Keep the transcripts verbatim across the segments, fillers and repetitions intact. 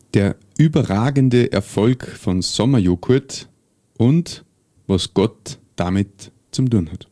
Der überragende Erfolg von Sommerjoghurt und was Gott damit zum tun hat.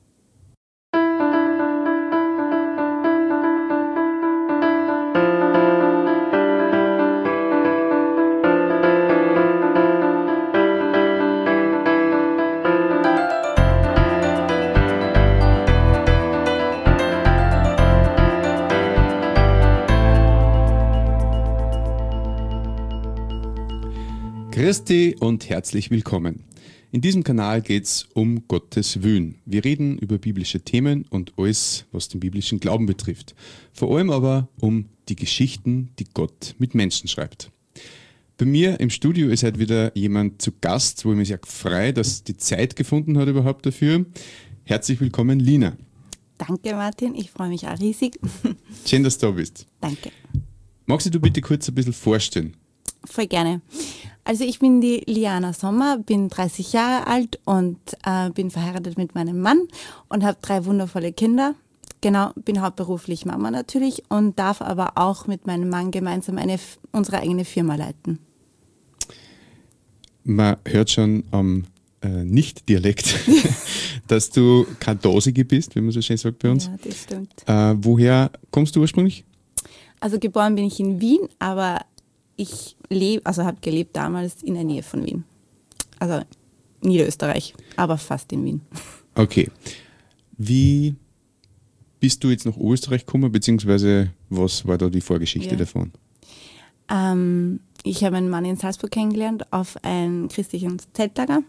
Christi und herzlich willkommen. In diesem Kanal geht es um Gottes Willen. Wir reden über biblische Themen und alles, was den biblischen Glauben betrifft. Vor allem aber um die Geschichten, die Gott mit Menschen schreibt. Bei mir im Studio ist heute wieder jemand zu Gast, wo ich mich sehr freue, dass die Zeit gefunden hat überhaupt dafür. Herzlich willkommen, Lina. Danke, Martin. Ich freue mich auch riesig. Schön, dass du da bist. Danke. Magst du bitte kurz ein bisschen vorstellen? Voll gerne. Also ich bin die Liana Sommer, bin dreißig Jahre alt und äh, bin verheiratet mit meinem Mann und habe drei wundervolle Kinder. Genau, bin hauptberuflich Mama natürlich und darf aber auch mit meinem Mann gemeinsam eine, unsere eigene Firma leiten. Man hört schon am äh, Nicht-Dialekt, dass du keine Dosige bist, wie man so schön sagt bei uns. Ja, das stimmt. Äh, woher kommst du ursprünglich? Also geboren bin ich in Wien, aber ich lebe, also habe gelebt damals in der Nähe von Wien. Also Niederösterreich, aber fast in Wien. Okay. Wie bist du jetzt nach Österreich gekommen, beziehungsweise was war da die Vorgeschichte ja. davon? Ähm, ich habe einen Mann in Salzburg kennengelernt auf ein christliches Zeltlager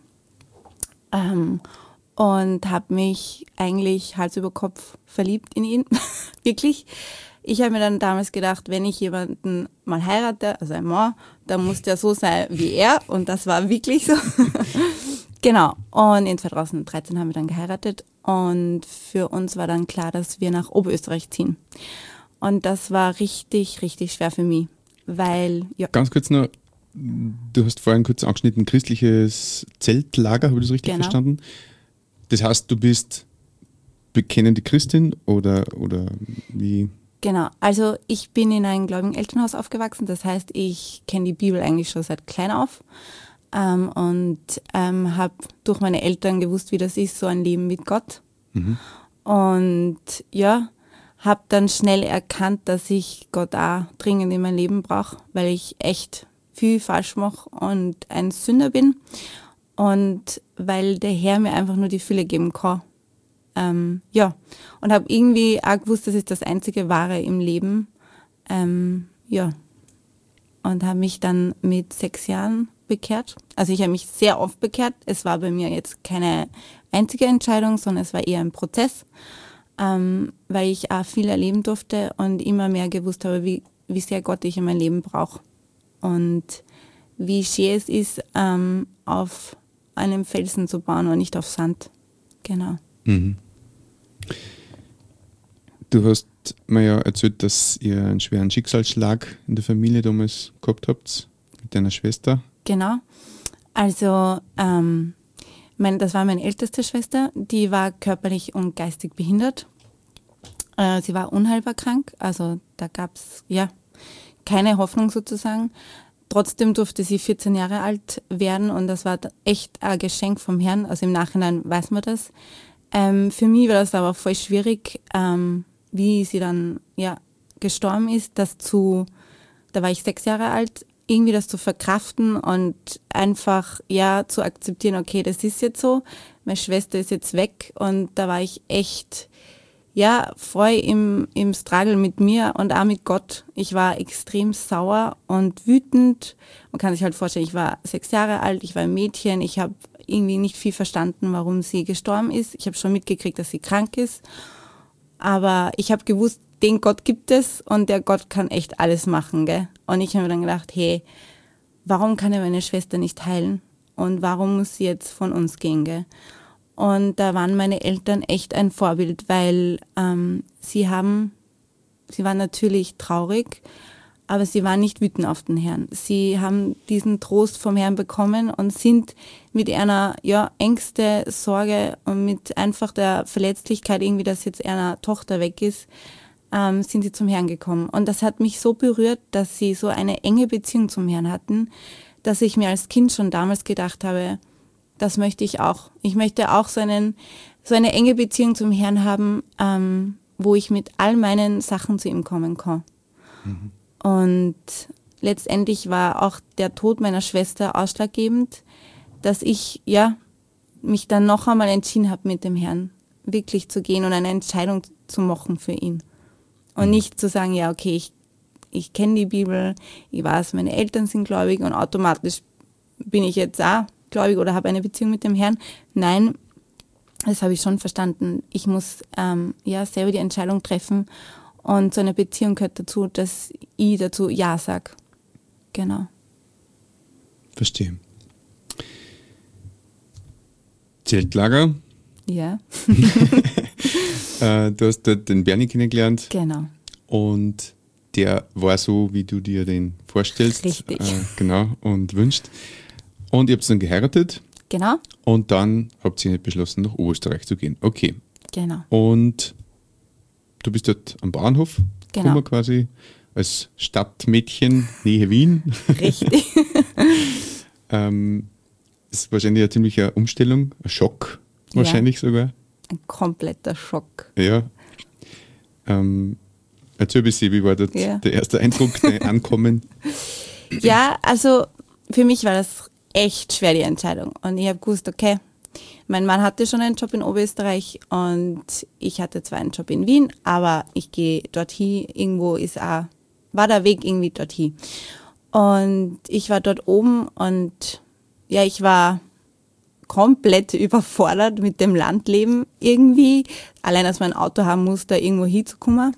ähm, und habe mich eigentlich Hals über Kopf verliebt in ihn, wirklich. Ich habe mir dann damals gedacht, wenn ich jemanden mal heirate, also ein Mann, dann muss der so sein wie er und das war wirklich so. Genau, und in zweitausenddreizehn haben wir dann geheiratet und für uns war dann klar, dass wir nach Oberösterreich ziehen. Und das war richtig, richtig schwer für mich, weil... Ja. Ganz kurz noch, du hast vorhin kurz angeschnitten, christliches Zeltlager, habe ich das richtig genau. verstanden? Das heißt, du bist bekennende Christin oder, oder wie... Genau, also ich bin in einem gläubigen Elternhaus aufgewachsen, das heißt, ich kenne die Bibel eigentlich schon seit klein auf ähm, und ähm, habe durch meine Eltern gewusst, wie das ist, so ein Leben mit Gott. Mhm. Und ja, habe dann schnell erkannt, dass ich Gott auch dringend in mein Leben brauche, weil ich echt viel falsch mache und ein Sünder bin und weil der Herr mir einfach nur die Fülle geben kann. Ähm, ja, und habe irgendwie auch gewusst, das ist das einzige Wahre im Leben. Ähm, ja, und habe mich dann mit sechs Jahren bekehrt. Also ich habe mich sehr oft bekehrt. Es war bei mir jetzt keine einzige Entscheidung, sondern es war eher ein Prozess, ähm, weil ich auch viel erleben durfte und immer mehr gewusst habe, wie, wie sehr Gott ich in mein Leben brauche. Und wie schön es ist, ähm, auf einem Felsen zu bauen und nicht auf Sand. Genau. Mhm. Du hast mir ja erzählt, dass ihr einen schweren Schicksalsschlag in der Familie damals gehabt habt, mit deiner Schwester. Genau. Also, ähm, mein, das war meine älteste Schwester, die war körperlich und geistig behindert. Äh, sie war unheilbar krank, also da gab es ja keine Hoffnung sozusagen. Trotzdem durfte sie vierzehn Jahre alt werden und das war echt ein Geschenk vom Herrn, also im Nachhinein weiß man das. Ähm, für mich war das aber voll schwierig, ähm, wie sie dann ja gestorben ist, das zu, da war ich sechs Jahre alt, irgendwie das zu verkraften und einfach ja zu akzeptieren, okay, das ist jetzt so, meine Schwester ist jetzt weg und da war ich echt ja voll im, im Struggle mit mir und auch mit Gott. Ich war extrem sauer und wütend. Man kann sich halt vorstellen, ich war sechs Jahre alt, ich war ein Mädchen, ich habe irgendwie nicht viel verstanden, warum sie gestorben ist. Ich habe schon mitgekriegt, dass sie krank ist. Aber ich habe gewusst, den Gott gibt es und der Gott kann echt alles machen, gell? Und ich habe mir dann gedacht, hey, warum kann er meine Schwester nicht heilen? Und warum muss sie jetzt von uns gehen, gell? Und da waren meine Eltern echt ein Vorbild, weil ähm, sie haben, sie waren natürlich traurig, aber sie waren nicht wütend auf den Herrn. Sie haben diesen Trost vom Herrn bekommen und sind mit einer ja, Ängste, Sorge und mit einfach der Verletzlichkeit irgendwie, dass jetzt einer Tochter weg ist, ähm, sind sie zum Herrn gekommen. Und das hat mich so berührt, dass sie so eine enge Beziehung zum Herrn hatten, dass ich mir als Kind schon damals gedacht habe, das möchte ich auch. Ich möchte auch so, einen, so eine enge Beziehung zum Herrn haben, ähm, wo ich mit all meinen Sachen zu ihm kommen kann. Mhm. Und letztendlich war auch der Tod meiner Schwester ausschlaggebend, dass ich ja mich dann noch einmal entschieden habe, mit dem Herrn wirklich zu gehen und eine Entscheidung zu machen für ihn. Und mhm. nicht zu sagen, ja, okay, ich, ich kenne die Bibel, ich weiß, meine Eltern sind gläubig und automatisch bin ich jetzt auch gläubig oder habe eine Beziehung mit dem Herrn. Nein, das habe ich schon verstanden. Ich muss ähm, ja selber die Entscheidung treffen und so eine Beziehung gehört dazu, dass ich dazu Ja sage. Genau. Verstehe. Zeltlager. Ja. äh, du hast dort den Bernie kennengelernt. Genau. Und der war so, wie du dir den vorstellst. Richtig. Äh, genau, und wünschst. Und ihr habt dann geheiratet. Genau. Und dann habt ihr beschlossen, nach Oberösterreich zu gehen. Okay. Genau. Und du bist dort am Bahnhof. Genau. Gekommen quasi als Stadtmädchen, Nähe Wien. Richtig. ähm, das ist wahrscheinlich eine ziemliche Umstellung, ein Schock wahrscheinlich ja. sogar. Ein kompletter Schock. Ja. Ähm, erzähl ein bisschen, wie war dort ja. der erste Eindruck, dein Ankommen? Ja, also für mich war das echt schwer, die Entscheidung. Und ich habe gewusst, okay, mein Mann hatte schon einen Job in Oberösterreich und ich hatte zwar einen Job in Wien, aber ich gehe dorthin, irgendwo ist auch, war der Weg irgendwie dorthin. Und ich war dort oben und ja, ich war komplett überfordert mit dem Landleben irgendwie. Allein, dass man ein Auto haben muss, da irgendwo hinzukommen.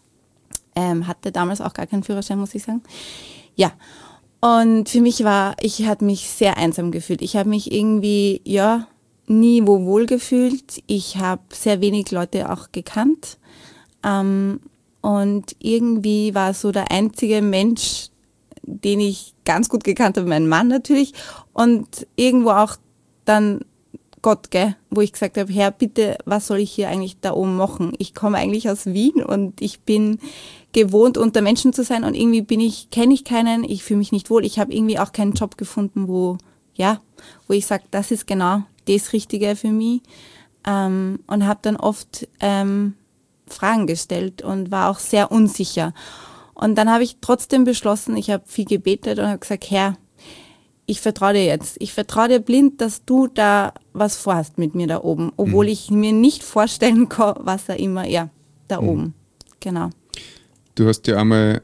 Ähm, hatte damals auch gar keinen Führerschein, muss ich sagen. Ja, und für mich war, ich hatte mich sehr einsam gefühlt. Ich habe mich irgendwie, ja, nie wo wohl gefühlt. Ich habe sehr wenig Leute auch gekannt. Ähm, und irgendwie war so der einzige Mensch, den ich ganz gut gekannt habe, mein Mann natürlich. Und irgendwo auch dann Gott, gell, wo ich gesagt habe, Herr, bitte, was soll ich hier eigentlich da oben machen? Ich komme eigentlich aus Wien und ich bin gewohnt, unter Menschen zu sein und irgendwie bin ich, kenne ich keinen, ich fühle mich nicht wohl. Ich habe irgendwie auch keinen Job gefunden, wo, ja, wo ich sage, das ist genau das Richtige für mich. Ähm, und habe dann oft ähm, Fragen gestellt und war auch sehr unsicher. Und dann habe ich trotzdem beschlossen, ich habe viel gebetet und habe gesagt, Herr, ich vertraue dir jetzt. Ich vertraue dir blind, dass du da was vorhast mit mir da oben, obwohl mhm. ich mir nicht vorstellen kann, was er immer, ja, da mhm. oben. Genau. Du hast ja einmal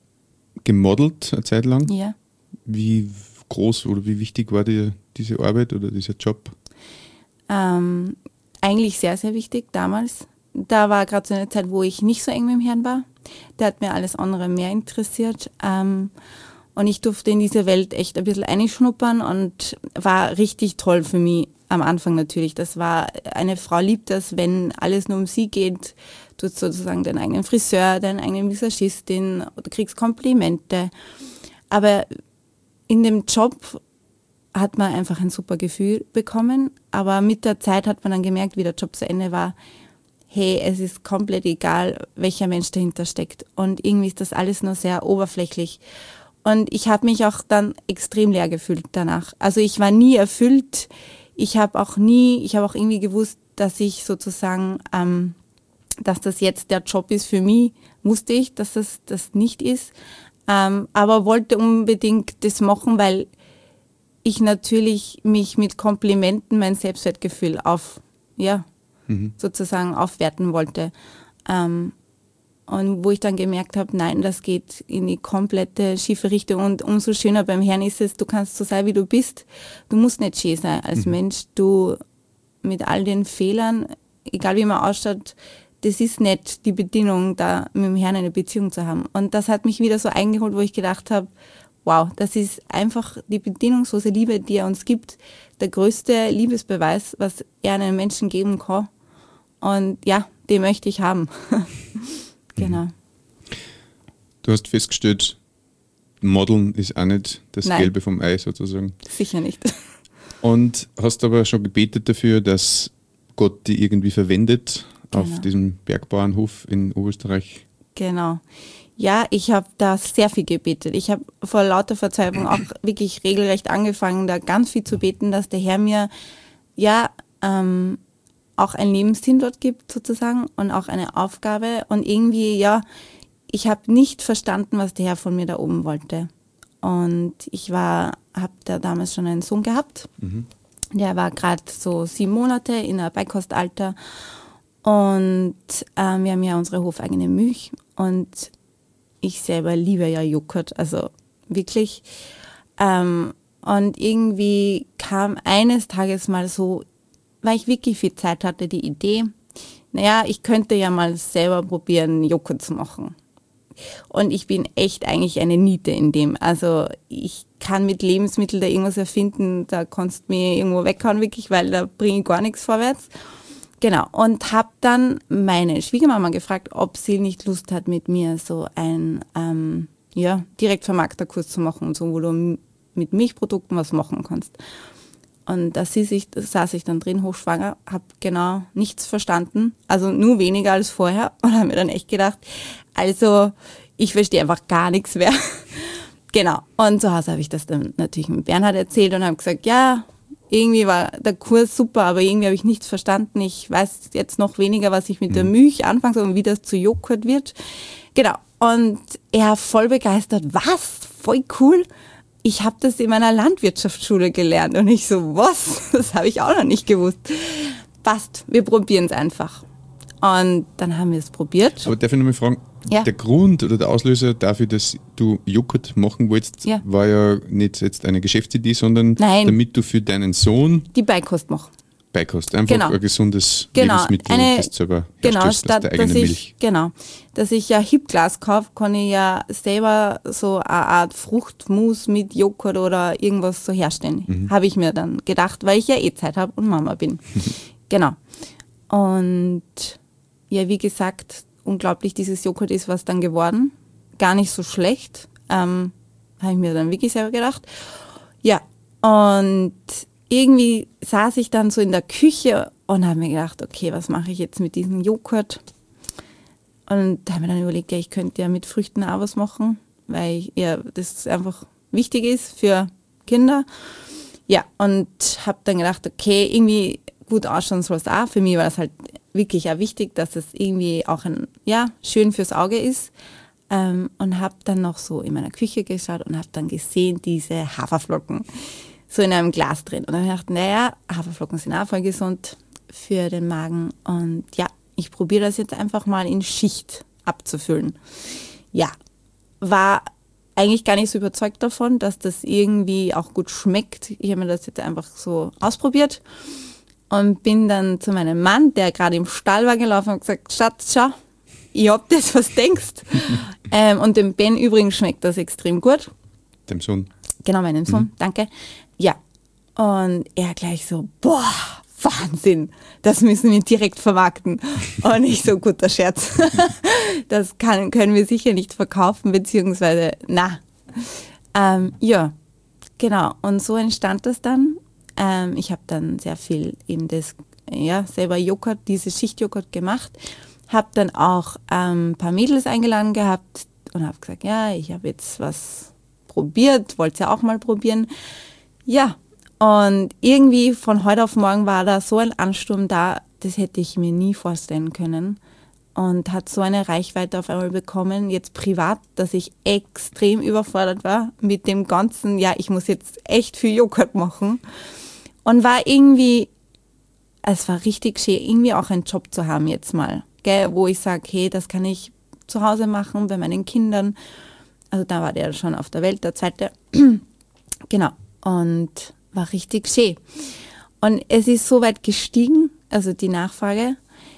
gemodelt eine Zeit lang. Ja. Wie groß oder wie wichtig war dir diese Arbeit oder dieser Job? Ähm, eigentlich sehr, sehr wichtig damals. Da war gerade so eine Zeit, wo ich nicht so eng mit dem Herrn war. Der hat mir alles andere mehr interessiert. Ähm, und ich durfte in diese Welt echt ein bisschen einschnuppern und war richtig toll für mich am Anfang natürlich. Das war, eine Frau liebt das, wenn alles nur um sie geht. Du hast sozusagen deinen eigenen Friseur, deinen eigenen Visagistin, du kriegst Komplimente. Aber in dem Job hat man einfach ein super Gefühl bekommen. Aber mit der Zeit hat man dann gemerkt, wie der Job zu Ende war, hey, es ist komplett egal, welcher Mensch dahinter steckt. Und irgendwie ist das alles nur sehr oberflächlich. Und ich habe mich auch dann extrem leer gefühlt danach. Also ich war nie erfüllt. Ich habe auch nie, ich habe auch irgendwie gewusst, dass ich sozusagen, ähm, dass das jetzt der Job ist für mich, wusste ich, dass das das nicht ist. Ähm, aber wollte unbedingt das machen, weil ich natürlich mich mit Komplimenten mein Selbstwertgefühl auf, ja, mhm. sozusagen aufwerten wollte. Ähm, und wo ich dann gemerkt habe, nein, das geht in die komplette schiefe Richtung. Und umso schöner beim Herrn ist es, du kannst so sein, wie du bist. Du musst nicht schön sein als mhm. Mensch. Du mit all den Fehlern, egal wie man ausschaut, das ist nicht die Bedingung, da mit dem Herrn eine Beziehung zu haben. Und das hat mich wieder so eingeholt, wo ich gedacht habe, wow, das ist einfach die bedingungslose Liebe, die er uns gibt. Der größte Liebesbeweis, was er einem Menschen geben kann. Und ja, den möchte ich haben. Genau. Du hast festgestellt, Modeln ist auch nicht das Nein. Gelbe vom Ei sozusagen. Sicher nicht. Und hast aber schon gebetet dafür, dass Gott die irgendwie verwendet genau. auf diesem Bergbauernhof in Oberösterreich. Genau. Ja, ich habe da sehr viel gebetet. Ich habe vor lauter Verzweiflung auch wirklich regelrecht angefangen, da ganz viel zu beten, dass der Herr mir ja ähm, auch einen Lebenssinn dort gibt sozusagen und auch eine Aufgabe. Und irgendwie, ja, ich habe nicht verstanden, was der Herr von mir da oben wollte. Und ich war, habe da damals schon einen Sohn gehabt. Mhm. Der war gerade so sieben Monate in der Beikostalter. Und ähm, wir haben ja unsere hofeigene Milch. Und ich selber liebe ja Joghurt, also wirklich. Ähm, und irgendwie kam eines Tages mal so, weil ich wirklich viel Zeit hatte, die Idee, naja, ich könnte ja mal selber probieren, Joghurt zu machen. Und ich bin echt eigentlich eine Niete in dem. Also ich kann mit Lebensmitteln da irgendwas erfinden, da kannst du mir irgendwo weghauen wirklich, weil da bringe ich gar nichts vorwärts. Genau, und habe dann meine Schwiegermama gefragt, ob sie nicht Lust hat, mit mir so ein ähm, ja, Direktvermarkterkurs zu machen, so, wo du mit Milchprodukten was machen kannst. Und da sie sich, da saß ich dann drin, hochschwanger, habe genau nichts verstanden, also nur weniger als vorher und habe mir dann echt gedacht, also ich verstehe einfach gar nichts mehr. Genau, und zu Hause habe ich das dann natürlich mit Bernhard erzählt und habe gesagt, ja, irgendwie war der Kurs super, aber irgendwie habe ich nichts verstanden. Ich weiß jetzt noch weniger, was ich mit der Milch anfangen soll und wie das zu Joghurt wird. Genau, und er voll begeistert, was, voll cool. Ich habe das in meiner Landwirtschaftsschule gelernt und ich so, was? Das habe ich auch noch nicht gewusst. Passt, wir probieren es einfach. Und dann haben wir es probiert. Aber darf ich noch mal fragen, ja. Der Grund oder der Auslöser dafür, dass du Joghurt machen wolltest, ja. war ja nicht jetzt eine Geschäftsidee, sondern Nein. damit du für deinen Sohn die Beikost machst. Beikost, einfach genau. ein gesundes genau. Lebensmittel, eine, das selber genau, herstellst statt, aus der eigenen dass ich, Milch. Genau, dass ich ja Hipglas kaufe, kann ich ja selber so eine Art Fruchtmus mit Joghurt oder irgendwas so herstellen. Mhm. Habe ich mir dann gedacht, weil ich ja eh Zeit habe und Mama bin. Genau. Und ja, wie gesagt, unglaublich, dieses Joghurt ist was dann geworden. Gar nicht so schlecht. Ähm, habe ich mir dann wirklich selber gedacht. Ja, und irgendwie saß ich dann so in der Küche und habe mir gedacht, okay, was mache ich jetzt mit diesem Joghurt? Und da habe ich mir dann überlegt, ja, ich könnte ja mit Früchten auch was machen, weil ich, ja, das einfach wichtig ist für Kinder. Ja, und habe dann gedacht, okay, irgendwie gut ausschauen soll es auch. Für mich war das halt wirklich auch wichtig, dass es irgendwie auch ein, ja, schön fürs Auge ist. Ähm, und habe dann noch so in meiner Küche geschaut und habe dann gesehen, diese Haferflocken so in einem Glas drin. Und dann habe ich gedacht, naja, Haferflocken sind auch voll gesund für den Magen. Und ja, ich probiere das jetzt einfach mal in Schicht abzufüllen. Ja, war eigentlich gar nicht so überzeugt davon, dass das irgendwie auch gut schmeckt. Ich habe mir das jetzt einfach so ausprobiert. Und bin dann zu meinem Mann, der gerade im Stall war, gelaufen und gesagt, Schatz, schau, ich hab das, was denkst. ähm, und dem Ben übrigens schmeckt das extrem gut. Dem Sohn? Genau, meinem Sohn, mhm. danke. Ja, und er gleich so, boah, Wahnsinn, das müssen wir direkt vermarkten. Und ich so, guter Scherz, das kann, können wir sicher nicht verkaufen, beziehungsweise, na. Ähm, ja, genau, und so entstand das dann. Ähm, ich habe dann sehr viel eben das, ja, selber Joghurt, diese Schichtjoghurt gemacht. Habe dann auch ähm, ein paar Mädels eingeladen gehabt und habe gesagt, ja, ich habe jetzt was probiert, wollte es ja auch mal probieren. Ja, und irgendwie von heute auf morgen war da so ein Ansturm da, das hätte ich mir nie vorstellen können. Und hat so eine Reichweite auf einmal bekommen, jetzt privat, dass ich extrem überfordert war mit dem Ganzen, ja, ich muss jetzt echt viel Joghurt machen. Und war irgendwie, es war richtig schön, irgendwie auch einen Job zu haben jetzt mal, gell, wo ich sage, hey, das kann ich zu Hause machen bei meinen Kindern. Also da war der schon auf der Welt, der zweite. Genau, und war richtig schön. Und es ist so weit gestiegen, also die Nachfrage,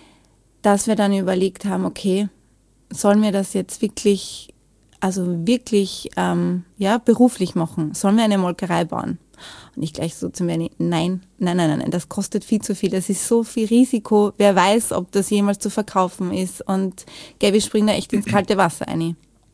dass wir dann überlegt haben, okay, sollen wir das jetzt wirklich, also wirklich, ähm, ja, beruflich machen? Sollen wir eine Molkerei bauen? Und ich gleich so zu mir, nein, nein, nein, nein, nein, das kostet viel zu viel, das ist so viel Risiko, wer weiß, ob das jemals zu verkaufen ist. Und gell, wir springen da echt ins kalte Wasser rein.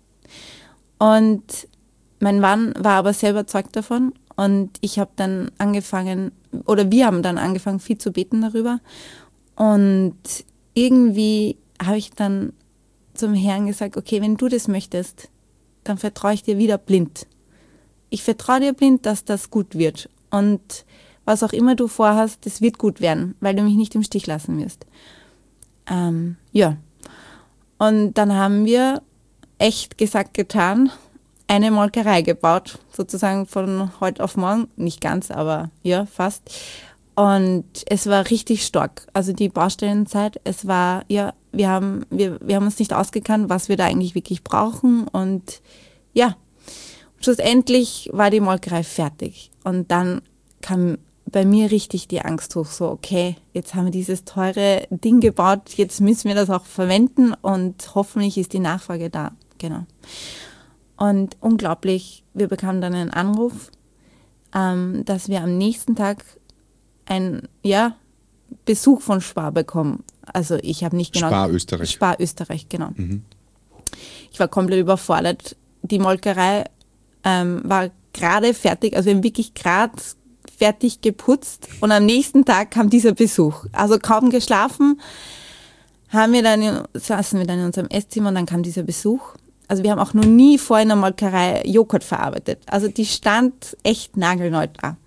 Und mein Mann war aber sehr überzeugt davon und ich habe dann angefangen, oder wir haben dann angefangen, viel zu beten darüber. Und irgendwie habe ich dann zum Herrn gesagt, okay, wenn du das möchtest, dann vertraue ich dir wieder blind. Ich vertraue dir blind, dass das gut wird. Und was auch immer du vorhast, das wird gut werden, weil du mich nicht im Stich lassen wirst. Ähm, ja. Und dann haben wir echt gesagt, getan, eine Molkerei gebaut, sozusagen von heute auf morgen, nicht ganz, aber ja, fast. Und es war richtig stark, also die Baustellenzeit, es war, ja, wir haben, wir, wir haben uns nicht ausgekannt, was wir da eigentlich wirklich brauchen und ja, schlussendlich war die Molkerei fertig und dann kam bei mir richtig die Angst hoch, so okay, jetzt haben wir dieses teure Ding gebaut, jetzt müssen wir das auch verwenden und hoffentlich ist die Nachfrage da, genau. Und unglaublich, wir bekamen dann einen Anruf, ähm, dass wir am nächsten Tag einen ja, Besuch von Spar bekommen. Also ich habe nicht genau... Spar Österreich. Spar Österreich, genau. Mhm. Ich war komplett überfordert. Die Molkerei ähm, war gerade fertig, also wir haben wirklich gerade fertig geputzt und am nächsten Tag kam dieser Besuch. Also kaum geschlafen, haben wir dann in, saßen wir dann in unserem Esszimmer und dann kam dieser Besuch. Also wir haben auch noch nie vor in der Molkerei Joghurt verarbeitet. Also die stand echt nagelneu da.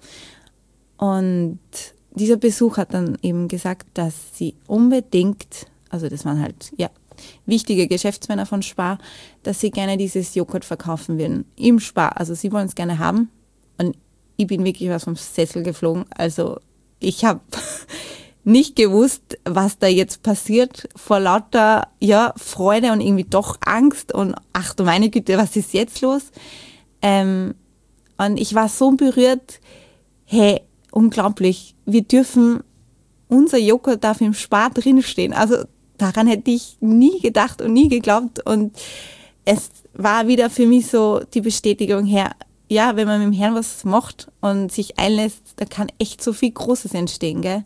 Und dieser Besuch hat dann eben gesagt, dass sie unbedingt, also das waren halt, ja, wichtige Geschäftsmänner von Spar, dass sie gerne dieses Joghurt verkaufen würden. Im Spar. Also sie wollen es gerne haben. Und ich bin wirklich was vom Sessel geflogen. Also ich habe nicht gewusst, was da jetzt passiert, vor lauter ja, Freude und irgendwie doch Angst und ach du meine Güte, was ist jetzt los? Ähm, und ich war so berührt, hey, unglaublich, wir dürfen, unser Joghurt darf im Spar drinstehen. Also daran hätte ich nie gedacht und nie geglaubt und es war wieder für mich so die Bestätigung her, ja, wenn man mit dem Herrn was macht und sich einlässt, da kann echt so viel Großes entstehen, gell?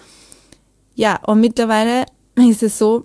Ja, und mittlerweile ist es so,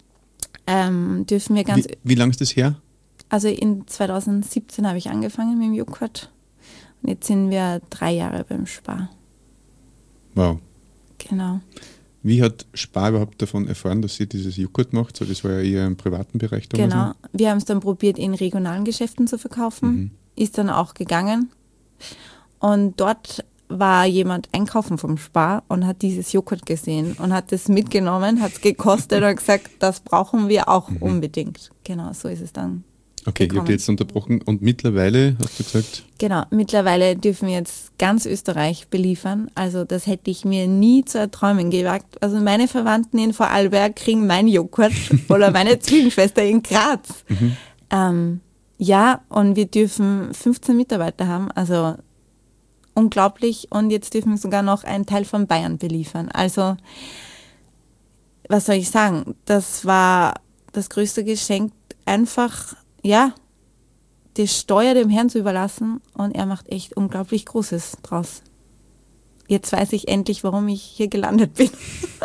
ähm, dürfen wir ganz... Wie, wie lange ist das her? Also in zwanzig siebzehn habe ich angefangen mit dem Joghurt und jetzt sind wir drei Jahre beim Spar. Wow. Genau. Wie hat Spar überhaupt davon erfahren, dass sie dieses Joghurt macht? So, das war ja eher im privaten Bereich damals. Genau, noch. wir haben es dann probiert in regionalen Geschäften zu verkaufen, mhm. ist dann auch gegangen und dort war jemand einkaufen vom Spar und hat dieses Joghurt gesehen und hat es mitgenommen, hat es gekostet und gesagt, das brauchen wir auch mhm. unbedingt. Genau, so ist es dann. Okay, ich habe jetzt unterbrochen und mittlerweile, hast du gesagt? Genau, mittlerweile dürfen wir jetzt ganz Österreich beliefern. Also das hätte ich mir nie zu erträumen gewagt. Also meine Verwandten in Vorarlberg kriegen meinen Joghurt oder meine Zwillingsschwester in Graz. Mhm. Ähm, ja, und wir dürfen fünfzehn Mitarbeiter haben, also unglaublich. Und jetzt dürfen wir sogar noch einen Teil von Bayern beliefern. Also, was soll ich sagen? Das war das größte Geschenk, einfach, ja, die Steuer dem Herrn zu überlassen und er macht echt unglaublich Großes draus. Jetzt weiß ich endlich, warum ich hier gelandet bin.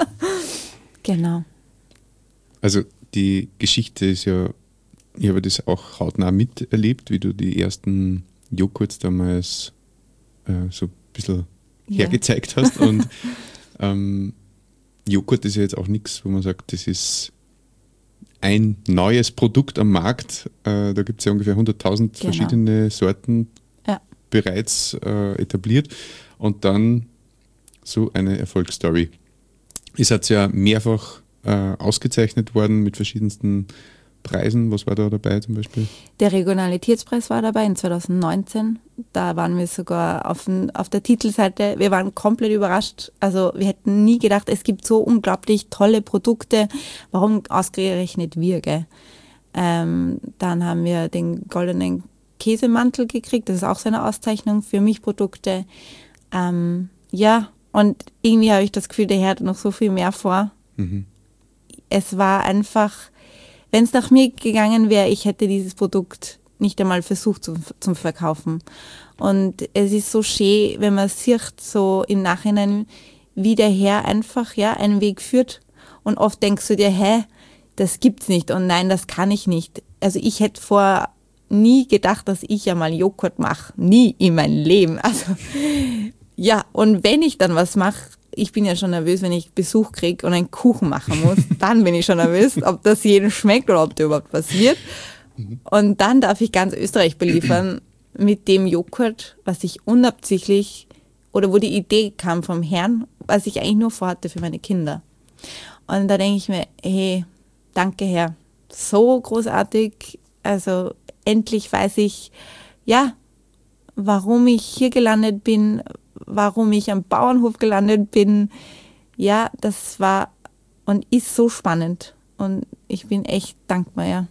Genau. Also die Geschichte ist ja, ich habe das auch hautnah miterlebt, wie du die ersten Joghurts damals äh, so ein bisschen ja. hergezeigt hast. Und ähm, Joghurt ist ja jetzt auch nichts, wo man sagt, das ist ein neues Produkt am Markt. Äh, da gibt es ja ungefähr hunderttausend genau. verschiedene Sorten ja. bereits äh, etabliert. Und dann so eine Erfolgsstory. Ist jetzt ja mehrfach äh, ausgezeichnet worden mit verschiedensten Preisen. Was war da dabei zum Beispiel? Der Regionalitätspreis war dabei in zwanzig neunzehn. Da waren wir sogar auf, den, auf der Titelseite. Wir waren komplett überrascht. Also wir hätten nie gedacht, es gibt so unglaublich tolle Produkte. Warum ausgerechnet wir, gell? Ähm, dann haben wir den goldenen Käsemantel gekriegt. Das ist auch so eine Auszeichnung für Milchprodukte. Ähm, ja, und irgendwie habe ich das Gefühl, der Herr hat noch so viel mehr vor. Mhm. Es war einfach, wenn es nach mir gegangen wäre, ich hätte dieses Produkt nicht einmal versucht zu, zum Verkaufen. Und es ist so schön, wenn man sieht, so im Nachhinein, wie der Herr einfach ja einen Weg führt. Und oft denkst du dir, hä, das gibt's nicht und nein, das kann ich nicht. Also ich hätte vor nie gedacht, dass ich ja mal Joghurt mache. Nie in meinem Leben. Also ja, und wenn ich dann was mache, ich bin ja schon nervös, wenn ich Besuch kriege und einen Kuchen machen muss. Dann bin ich schon nervös, ob das jedem schmeckt oder ob der überhaupt was wird. Mhm. Und dann darf ich ganz Österreich beliefern mit dem Joghurt, was ich unabsichtlich oder wo die Idee kam vom Herrn, was ich eigentlich nur vorhatte für meine Kinder. Und da denke ich mir, hey, danke Herr, so großartig, also endlich weiß ich, ja, warum ich hier gelandet bin, warum ich am Bauernhof gelandet bin. Ja, das war und ist so spannend und ich bin echt dankbar, ja.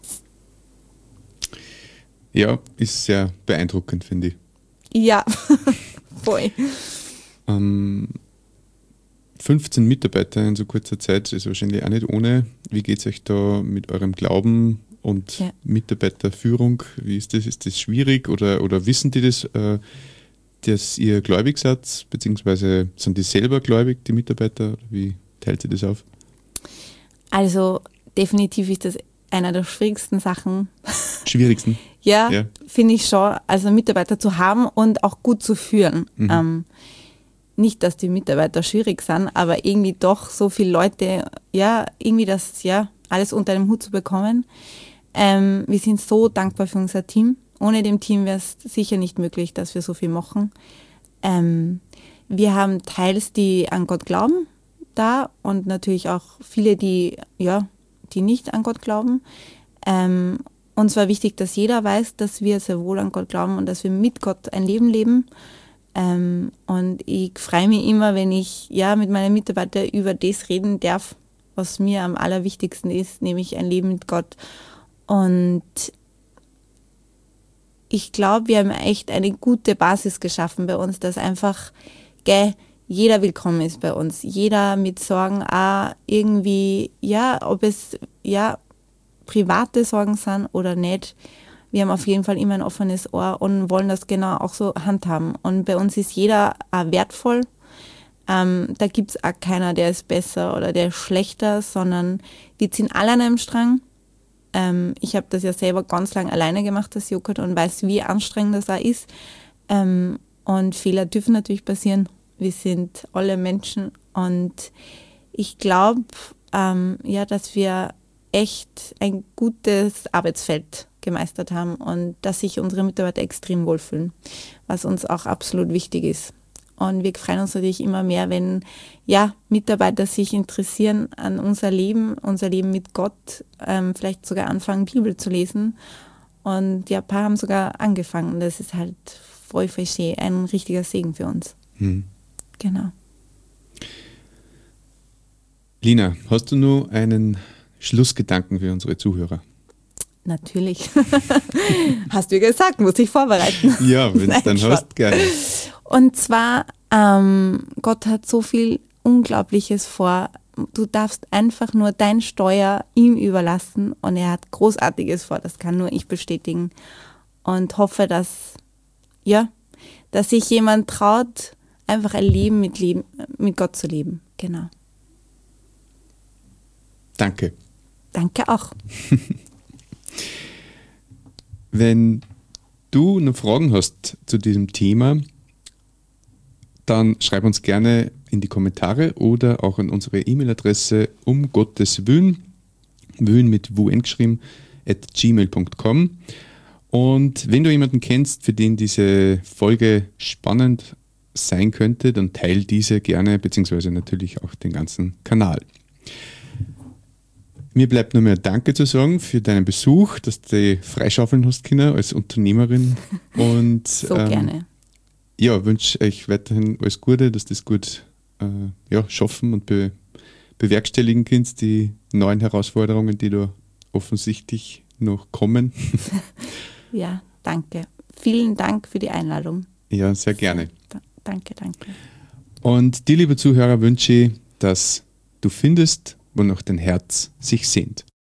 Ja, ist sehr beeindruckend, finde ich. Ja, voll. Ähm, fünfzehn Mitarbeiter in so kurzer Zeit ist wahrscheinlich auch nicht ohne. Wie geht es euch da mit eurem Glauben und ja. Mitarbeiterführung? Wie ist das? Ist das schwierig oder, oder wissen die das, äh, dass ihr gläubig seid? Beziehungsweise sind die selber gläubig, die Mitarbeiter? Wie teilt ihr das auf? Also definitiv ist das einer der schwierigsten Sachen. Schwierigsten? Ja, ja. Finde ich schon, also Mitarbeiter zu haben und auch gut zu führen. Mhm. Ähm, nicht, dass die Mitarbeiter schwierig sind, aber irgendwie doch so viele Leute, ja, irgendwie das, ja, alles unter einem Hut zu bekommen. Ähm, wir sind so dankbar für unser Team. Ohne dem Team wäre es sicher nicht möglich, dass wir so viel machen. Ähm, wir haben teils, die an Gott glauben, da und natürlich auch viele, die, ja, die nicht an Gott glauben. Ähm, uns war wichtig, dass jeder weiß, dass wir sehr wohl an Gott glauben und dass wir mit Gott ein Leben leben. Ähm, und ich freue mich immer, wenn ich ja mit meinen Mitarbeitern über das reden darf, was mir am allerwichtigsten ist, nämlich ein Leben mit Gott. Und ich glaube, wir haben echt eine gute Basis geschaffen bei uns, dass einfach, gell, jeder willkommen ist bei uns. Jeder mit Sorgen, auch irgendwie, ja, ob es ja private Sorgen sind oder nicht. Wir haben auf jeden Fall immer ein offenes Ohr und wollen das genau auch so handhaben. Und bei uns ist jeder auch wertvoll. Ähm, da gibt es auch keiner, der ist besser oder der ist schlechter, sondern wir ziehen alle an einem Strang. Ähm, ich habe das ja selber ganz lang alleine gemacht, das Joghurt, und weiß, wie anstrengend das auch ist. Ähm, und Fehler dürfen natürlich passieren. Wir sind alle Menschen und ich glaube, ähm, ja, dass wir echt ein gutes Arbeitsfeld gemeistert haben und dass sich unsere Mitarbeiter extrem wohlfühlen, was uns auch absolut wichtig ist. Und wir freuen uns natürlich immer mehr, wenn ja, Mitarbeiter sich interessieren an unser Leben, unser Leben mit Gott, ähm, vielleicht sogar anfangen, Bibel zu lesen. Und ja, ein paar haben sogar angefangen. Das ist halt voll, voll schön, ein richtiger Segen für uns. Hm. Genau. Lina, hast du nur einen Schlussgedanken für unsere Zuhörer? Natürlich. Hast du ja gesagt, muss ich vorbereiten. Ja, wenn es dann hast, gerne. Und zwar, ähm, Gott hat so viel Unglaubliches vor. Du darfst einfach nur dein Steuer ihm überlassen und er hat Großartiges vor. Das kann nur ich bestätigen. Und hoffe, dass, ja, dass sich jemand traut, einfach ein Leben mit, Leben mit Gott zu leben. Genau. Danke. Danke auch. Wenn du noch Fragen hast zu diesem Thema, dann schreib uns gerne in die Kommentare oder auch an unsere E-Mail-Adresse um Gottes Willen, Willen mit W N geschrieben, at gmail punkt com. Und wenn du jemanden kennst, für den diese Folge spannend sein könnte, dann teil diese gerne, beziehungsweise natürlich auch den ganzen Kanal. Mir bleibt nur mehr Danke zu sagen für deinen Besuch, dass du dich freischaufeln hast, Kinder, als Unternehmerin. Und, so ähm, gerne. Ja, wünsche euch weiterhin alles Gute, dass das gut äh, ja, schaffen und be, bewerkstelligen könnt, die neuen Herausforderungen, die da offensichtlich noch kommen. Ja, danke. Vielen Dank für die Einladung. Ja, sehr gerne. Da, danke, danke. Und dir, liebe Zuhörer, wünsche ich, dass du findest, wonach dein Herz sich sehnt.